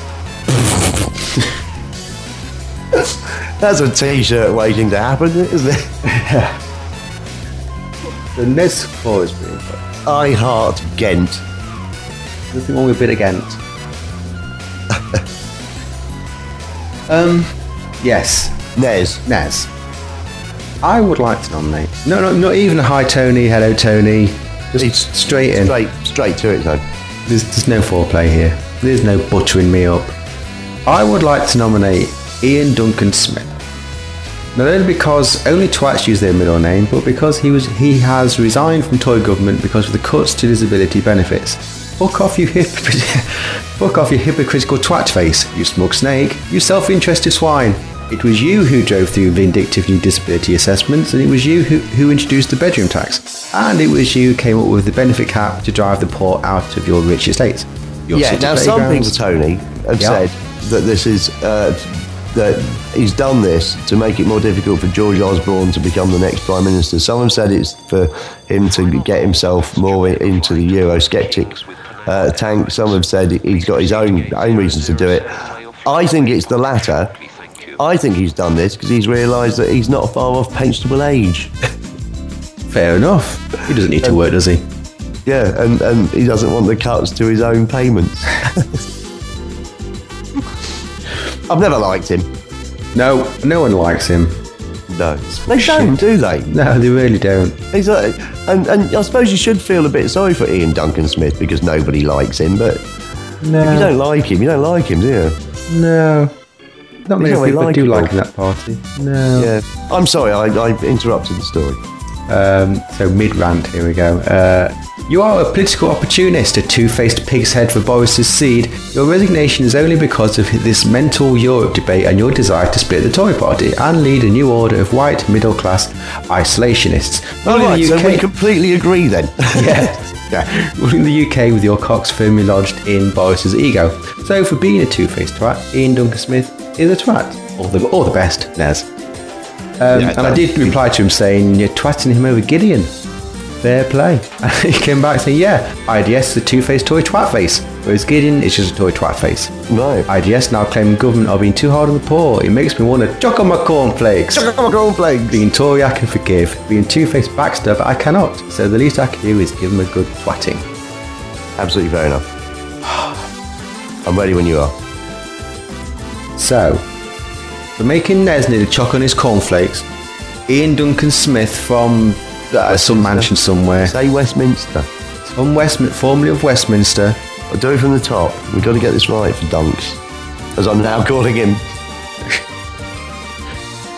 That's a t-shirt waiting to happen, isn't it? The Nez score is pretty good. I heart Ghent. Nothing wrong with a bit of Ghent. um, yes, Nez. Nez. I would like to nominate. No, no, not even a hi Tony, hello Tony. Just It's straight in. Straight, straight to it, though. There's, there's no foreplay here. There's no buttering me up. I would like to nominate Ian Duncan Smith. Not only because only twats use their middle name, but because he was he has resigned from Tory government because of the cuts to disability benefits. Fuck off, you hip, fuck off, you hypocritical twat face. You smug snake. You self-interested swine. It was you who drove through vindictive new disability assessments, and it was you who, who introduced the bedroom tax, and it was you who came up with the benefit cap to drive the poor out of your rich estates. Your Yeah, city now some people, playgrounds. Tony, have Yeah. said that this is uh, that he's done this to make it more difficult for George Osborne to become the next Prime Minister. Some have said it's for him to get himself more in- into the Eurosceptic uh, tank. Some have said he's got his own own reasons to do it. I think it's the latter. I think he's done this because he's realised that he's not far off pensionable age. Fair enough. He doesn't need to work, does he? Yeah, and, and he doesn't want the cuts to his own payments. I've never liked him. No, no one likes him. No. They don't, do they? No, they really don't. He's like, and, and I suppose you should feel a bit sorry for Ian Duncan Smith because nobody likes him, but No. if you don't like him, you don't like him, do you? No. Not many He's not people very do likeable. like that party. No. Yeah. I'm sorry, I, I interrupted the story. Um, so mid-rant, here we go. Uh, you are a political opportunist, a two-faced pig's head for Boris's seed. Your resignation is only because of this mental Europe debate and your desire to split the Tory party and lead a new order of white middle-class isolationists. All Ruling right, the so U K we completely agree then. yeah. yeah. Ruling the U K with your cocks firmly lodged in Boris's ego. So for being a two-faced twat, Ian Duncan Smith is a twat. All the, all the best, Nez. Um, Yeah, and I did reply to him saying, you're twatting him over Gideon. Fair play. And he came back saying, yeah, I D S is a two-faced toy twat face, whereas Gideon is just a toy twat face. Right. I D S now claiming government are being too hard on the poor. It makes me want to chuck on my cornflakes. Being Tory, I can forgive. Being two-faced backstabber, I cannot. So the least I can do is give him a good twatting. Absolutely fair enough. I'm ready when you are. So, for making Nez need a chuck on his cornflakes, Ian Duncan Smith from uh, some mansion somewhere, Say Westminster. from Westminster, formerly of Westminster, I'll do it from the top. We've got to get this right for Dunks, as I'm now calling him.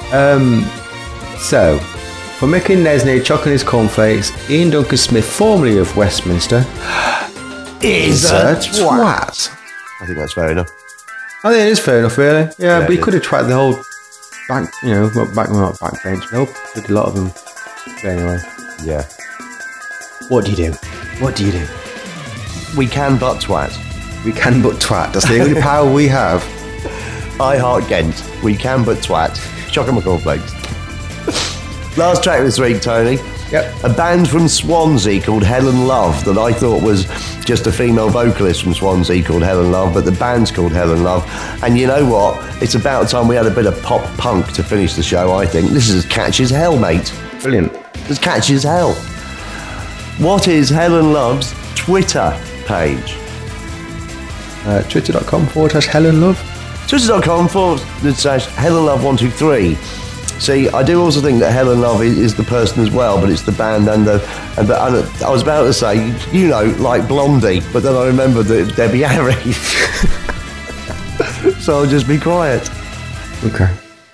Um, so, for Mickey Nesney chucking his cornflakes, Ian Duncan Smith, formerly of Westminster, Is a a twat. I think that's fair enough. I think it is fair enough, really. Yeah, Yeah, but he it could have tried the whole back, you know, well, back, well, not backbench. Nope, did a lot of them. But anyway, Yeah. what do you do? What do you do? We can but twat. We can but twat. That's the only power we have. I heart Ghent. We can but twat. Chock and cornflakes. Last track this week, Tony. Yep. A band from Swansea called Helen Love that I thought was just a female vocalist from Swansea called Helen Love, but the band's called Helen Love. And you know what? It's about time we had a bit of pop punk to finish the show, I think. This is as catchy as hell, mate. Brilliant. As catchy as hell. What is Helen Love's Twitter page? Uh, Twitter.com forward slash Helen Love. Twitter.com forward slash Helen Love one two three. See, I do also think that Helen Love is, is the person as well, but it's the band and the and, the, and I was about to say, you know, like Blondie, but then I remembered that it's Debbie Harry. So I'll just be quiet. Okay.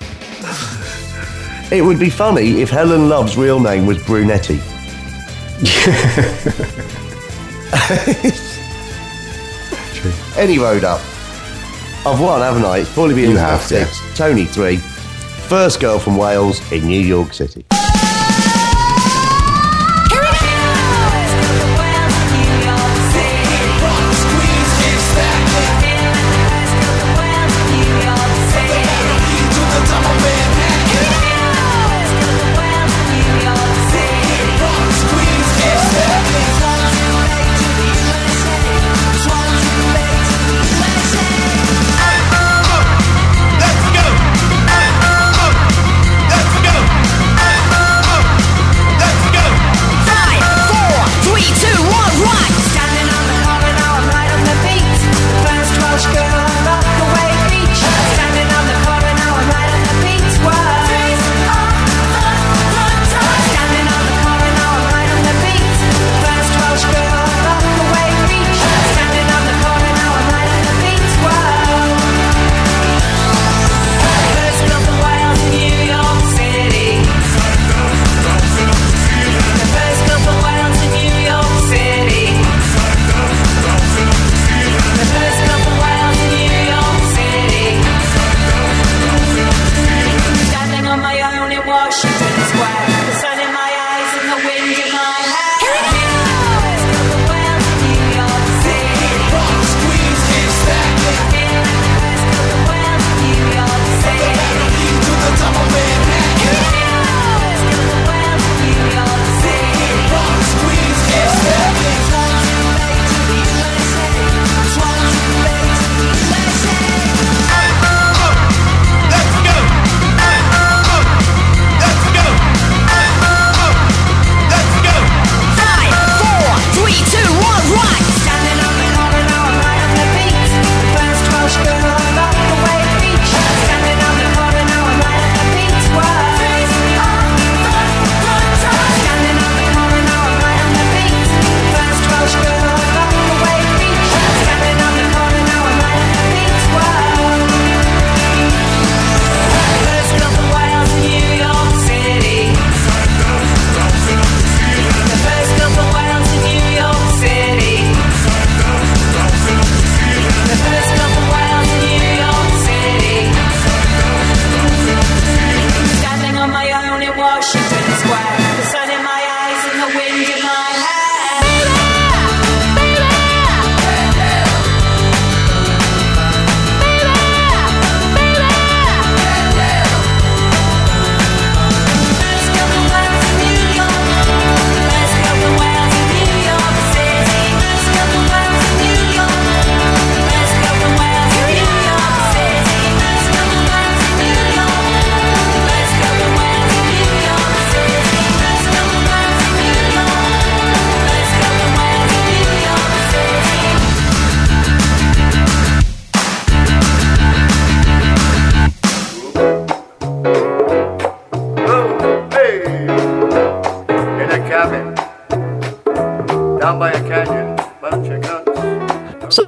It would be funny if Helen Love's real name was Brunetti. True. Any road up. I've won, haven't I? It's probably been You have, six. Tony three. First girl from Wales in New York City. Let's go!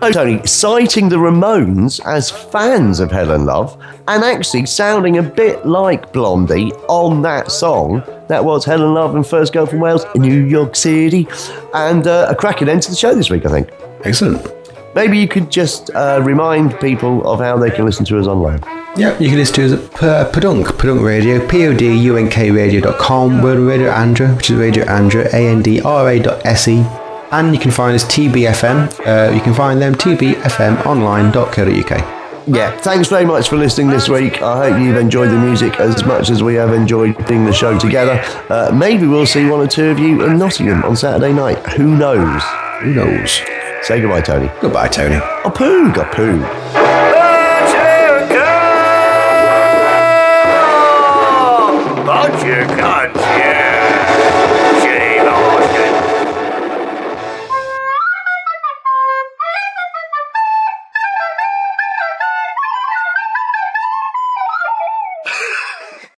So, Tony, citing the Ramones as fans of Helen Love and actually sounding a bit like Blondie on that song. That was Helen Love and First Girl from Wales in New York City. And uh, a cracking end to the show this week, I think. Excellent. Maybe you could just uh, remind people of how they can listen to us online. Yeah, you can listen to us at P- Podunk, Podunk Radio, P O D U N K radio dot com, Word Radio Andra, which is Radio Andra, A N D R A dot S E. And you can find us T B F M. Uh, you can find them T B F M online dot co dot U K. Yeah, thanks very much for listening this week. I hope you've enjoyed the music as much as we have enjoyed putting the show together. Uh, maybe we'll see one or two of you in Nottingham on Saturday night. Who knows? Who knows? Say goodbye, Tony. Goodbye, Tony. A poo, a poo. Bunch of cunts.